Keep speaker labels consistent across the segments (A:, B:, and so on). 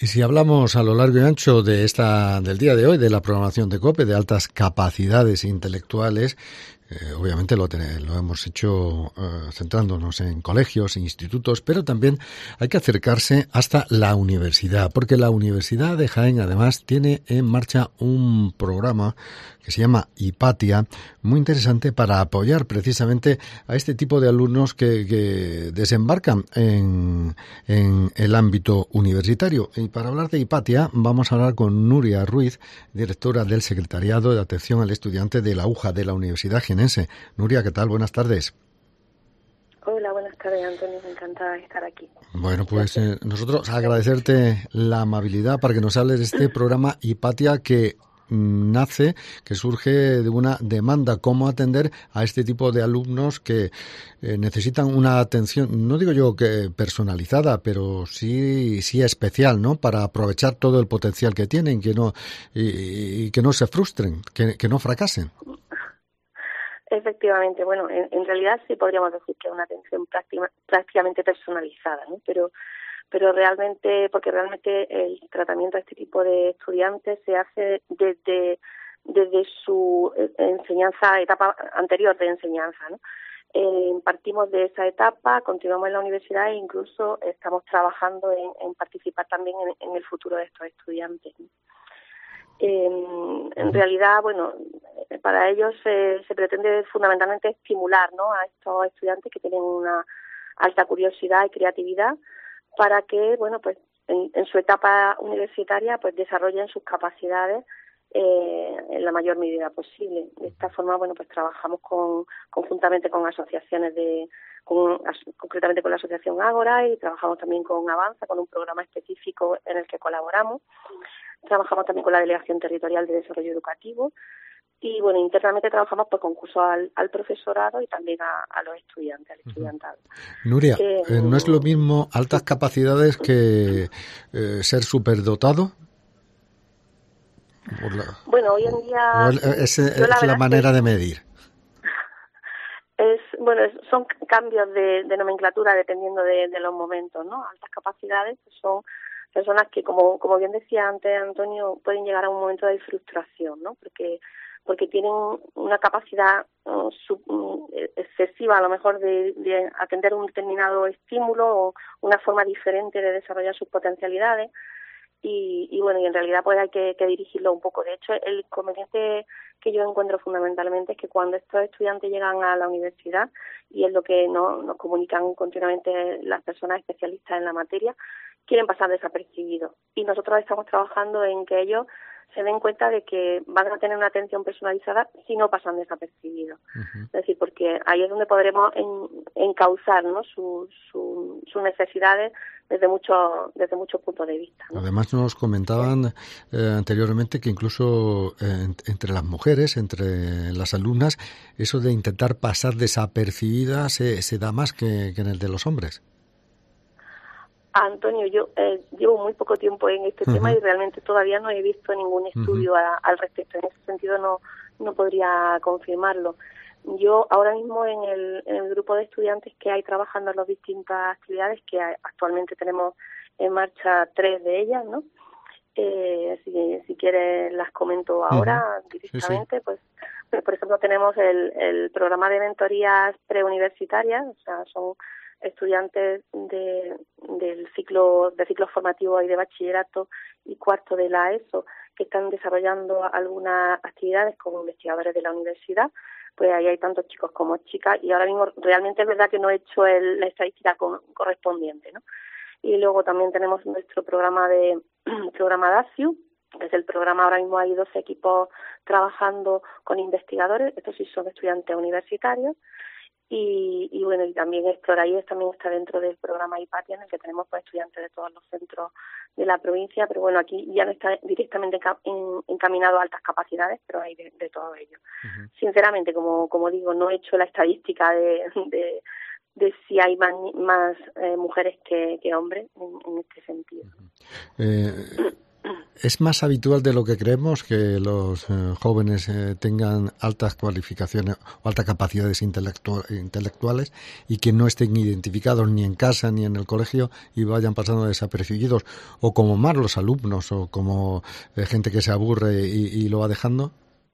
A: Y si hablamos a lo largo y ancho del día de hoy, de la programación de COPE, de altas capacidades intelectuales, obviamente lo hemos hecho centrándonos en colegios, institutos, pero también hay que acercarse hasta la universidad, porque la Universidad de Jaén además tiene en marcha un programa que se llama Hipatia, muy interesante para apoyar precisamente a este tipo de alumnos que desembarcan en el ámbito universitario. Y para hablar de Hipatia vamos a hablar con Nuria Ruiz, directora del Secretariado de Atención al Estudiante de la UJA, de la Universidad Jienense. Nuria, ¿qué tal? Buenas tardes.
B: Hola, buenas tardes, Antonio. Me encanta estar aquí.
A: Bueno, pues nosotros agradecerte la amabilidad para que nos hables de este programa Hipatia que surge de una demanda, cómo atender a este tipo de alumnos que necesitan una atención, no digo yo que personalizada, pero sí especial, ¿no? Para aprovechar todo el potencial que tienen, y que no se frustren, que no fracasen.
B: Efectivamente, bueno, en realidad sí podríamos decir que es una atención prácticamente personalizada, ¿no? Pero realmente, porque realmente el tratamiento a este tipo de estudiantes se hace desde su etapa anterior de enseñanza, ¿no? Partimos de esa etapa, continuamos en la universidad e incluso estamos trabajando en participar también en el futuro de estos estudiantes, ¿no? En realidad, bueno, para ellos se pretende fundamentalmente estimular, ¿no?, a estos estudiantes que tienen una alta curiosidad y creatividad para que, bueno, pues en su etapa universitaria pues desarrollen sus capacidades en la mayor medida posible. De esta forma, bueno, pues trabajamos conjuntamente con asociaciones concretamente con la asociación Ágora, y trabajamos también con Avanza, con un programa específico en el que colaboramos. Trabajamos también con la Delegación Territorial de Desarrollo Educativo y, bueno, internamente trabajamos por concurso al profesorado y también a los estudiantes, al estudiantado.
A: Nuria, ¿no es lo mismo altas capacidades que ser superdotado?
B: Bueno, hoy en día
A: es la manera de medir.
B: Son cambios de nomenclatura dependiendo de los momentos, ¿no? Altas capacidades pues son personas que, como bien decía antes Antonio, pueden llegar a un momento de frustración, ¿no? Porque tienen una capacidad excesiva, a lo mejor, de atender un determinado estímulo o una forma diferente de desarrollar sus potencialidades. Y bueno, y en realidad pues hay que dirigirlo un poco. De hecho, el inconveniente que yo encuentro fundamentalmente es que cuando estos estudiantes llegan a la universidad, y es lo que nos comunican continuamente las personas especialistas en la materia, quieren pasar desapercibidos. Y nosotros estamos trabajando en que ellos se den cuenta de que van a tener una atención personalizada si no pasan desapercibidos. Es decir, porque ahí es donde podremos encauzar, ¿no?, sus necesidades desde muchos puntos de vista, ¿no?
A: Además nos comentaban anteriormente que incluso entre las mujeres, entre las alumnas, eso de intentar pasar desapercibidas se da más que en el de los hombres.
B: Antonio, yo llevo muy poco tiempo en este tema y realmente todavía no he visto ningún estudio al respecto. En ese sentido no podría confirmarlo. Yo ahora mismo en el grupo de estudiantes que hay trabajando en las distintas actividades, que actualmente tenemos en marcha 3 de ellas, ¿no? Si quieres las comento ahora directamente. Sí. Pues por ejemplo tenemos el programa de mentorías preuniversitarias, o sea, son estudiantes de ciclos formativos y de bachillerato y cuarto de la ESO que están desarrollando algunas actividades como investigadores de la universidad. Pues ahí hay tantos chicos como chicas, y ahora mismo realmente es verdad que no he hecho la estadística correspondiente, ¿no? Y luego también tenemos nuestro programa DACIU, que es el programa. Ahora mismo hay 12 equipos trabajando con investigadores, estos sí son estudiantes universitarios. Y bueno, y también Exploraíes también está dentro del programa Hipatia, en el que tenemos pues estudiantes de todos los centros de la provincia, pero bueno, aquí ya no está directamente encaminado a altas capacidades, pero hay de todo ello. Sinceramente, como digo, no he hecho la estadística de si hay más mujeres que hombres en este sentido.
A: ¿Es más habitual de lo que creemos que los jóvenes tengan altas cualificaciones o altas capacidades intelectuales y que no estén identificados ni en casa ni en el colegio y vayan pasando desapercibidos? ¿O como más los alumnos o como gente que se aburre y lo va dejando?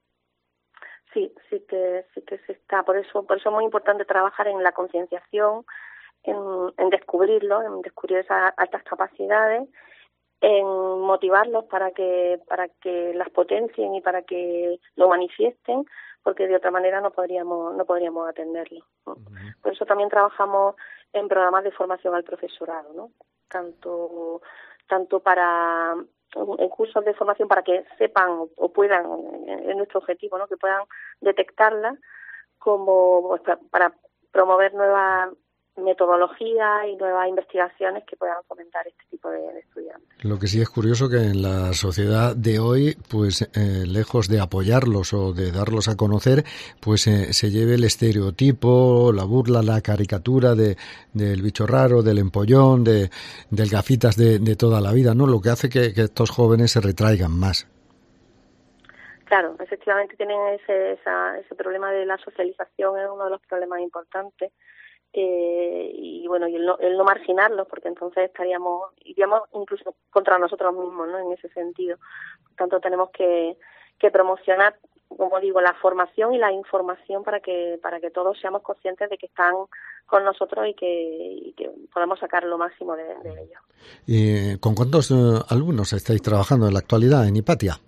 B: Sí que se está. Por eso es muy importante trabajar en la concienciación, en descubrirlo, en descubrir esas altas capacidades, en motivarlos para que las potencien y para que lo manifiesten, porque de otra manera no podríamos atenderlo, ¿no? Uh-huh. Por eso también trabajamos en programas de formación al profesorado, ¿no? Tanto para en cursos de formación para que sepan o puedan, es nuestro objetivo, ¿no? Que puedan detectarla, como pues, para promover nuevas metodologías y nuevas investigaciones que puedan fomentar este tipo de estudiantes.
A: Lo que sí es curioso que en la sociedad de hoy, pues lejos de apoyarlos o de darlos a conocer, pues se lleve el estereotipo, la burla, la caricatura del bicho raro, del empollón, del gafitas de toda la vida, ¿no? Lo que hace que estos jóvenes se retraigan más.
B: Claro, efectivamente tienen ese problema de la socialización, es uno de los problemas importantes. Y bueno, y el no marginarlos, porque entonces iríamos incluso contra nosotros mismos, ¿no? En ese sentido. Por tanto, tenemos que promocionar, como digo, la formación y la información para que todos seamos conscientes de que están con nosotros y que podamos sacar lo máximo de ellos.
A: ¿Y con cuántos alumnos estáis trabajando en la actualidad en Hipatia?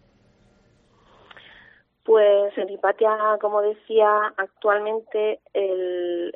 B: Pues en Hipatia, como decía, actualmente en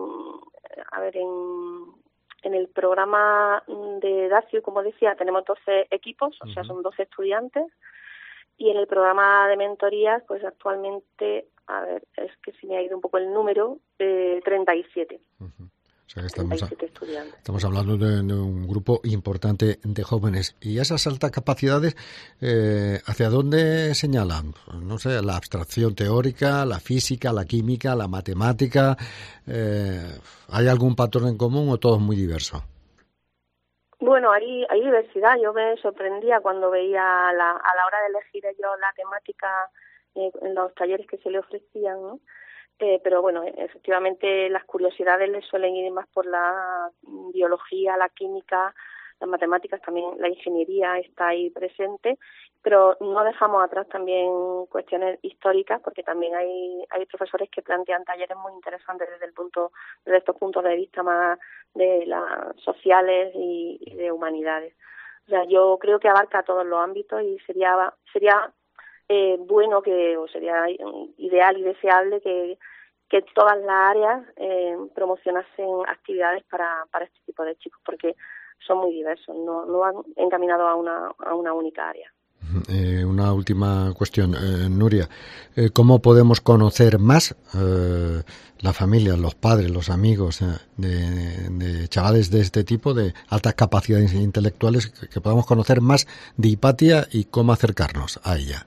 B: el programa de Dacio, como decía, tenemos 12 equipos, o sea, son 12 estudiantes, y en el programa de mentorías, pues actualmente, es que se me ha ido un poco el número, 37. Uh-huh.
A: O sea que estamos hablando de un grupo importante de jóvenes. ¿Y esas altas capacidades hacia dónde señalan? No sé, la abstracción teórica, la física, la química, la matemática. ¿Hay algún patrón en común o todo es muy diverso?
B: Bueno, hay diversidad. Yo me sorprendía cuando veía a la hora de elegir ellos la temática en los talleres que se le ofrecían, ¿no? Pero bueno, efectivamente las curiosidades les suelen ir más por la biología, la química, las matemáticas, también la ingeniería está ahí presente, pero no dejamos atrás también cuestiones históricas, porque también hay profesores que plantean talleres muy interesantes desde estos puntos de vista más de las sociales y de humanidades. O sea, yo creo que abarca todos los ámbitos y sería bueno sería ideal y deseable que todas las áreas promocionasen actividades para este tipo de chicos, porque son muy diversos, no van encaminados a una única área.
A: Una última cuestión, Nuria. ¿Cómo podemos conocer más la familia, los padres, los amigos de chavales de este tipo, de altas capacidades intelectuales, que podamos conocer más de Hipatia y cómo acercarnos a ella?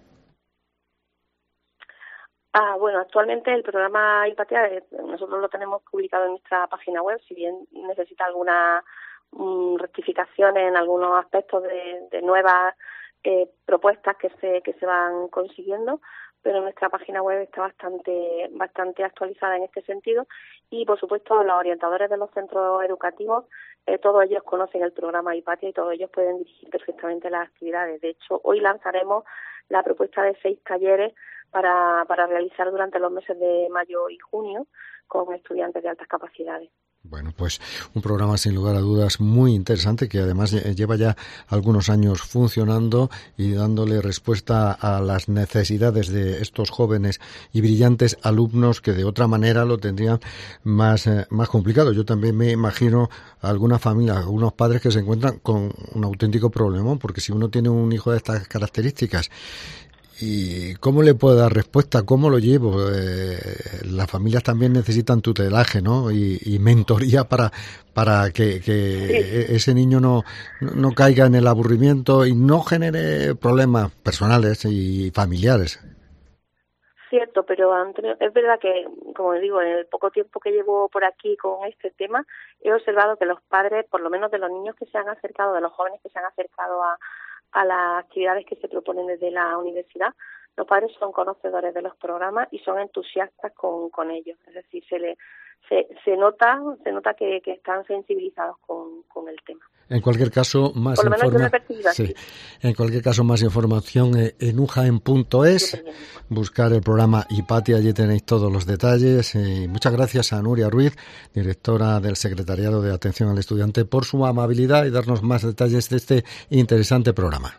B: Bueno, actualmente el programa Hipatia nosotros lo tenemos publicado en nuestra página web, si bien necesita alguna rectificación en algunos aspectos de nuevas propuestas que se van consiguiendo, pero nuestra página web está bastante actualizada en este sentido y, por supuesto, los orientadores de los centros educativos, todos ellos conocen el programa Hipatia y todos ellos pueden dirigir perfectamente las actividades. De hecho, hoy lanzaremos la propuesta de 6 talleres para realizar durante los meses de mayo y junio con estudiantes de altas capacidades.
A: Bueno, pues un programa sin lugar a dudas muy interesante que además lleva ya algunos años funcionando y dándole respuesta a las necesidades de estos jóvenes y brillantes alumnos que de otra manera lo tendrían más complicado. Yo también me imagino a alguna familia, algunos padres que se encuentran con un auténtico problema, porque si uno tiene un hijo de estas características, ¿y cómo le puedo dar respuesta? ¿Cómo lo llevo? Las familias también necesitan tutelaje, ¿no? Y mentoría para que ese niño no caiga en el aburrimiento y no genere problemas personales y familiares.
B: Cierto, pero Antonio, es verdad que, como digo, en el poco tiempo que llevo por aquí con este tema, he observado que los padres, por lo menos de los niños que se han acercado, de los jóvenes que se han acercado a las actividades que se proponen desde la universidad. Los padres son conocedores de los programas y son entusiastas con ellos. Es decir, se nota que están sensibilizados con el tema.
A: En cualquier caso, más
B: por lo menos yo me he percibido así.
A: Sí. En cualquier caso, más información en ujaen.es. Buscar el programa Hipatia, allí tenéis todos los detalles. Muchas gracias a Nuria Ruiz, directora del Secretariado de Atención al Estudiante, por su amabilidad y darnos más detalles de este interesante programa.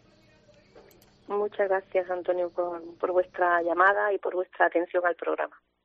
B: Muchas gracias, Antonio, por vuestra llamada y por vuestra atención al programa.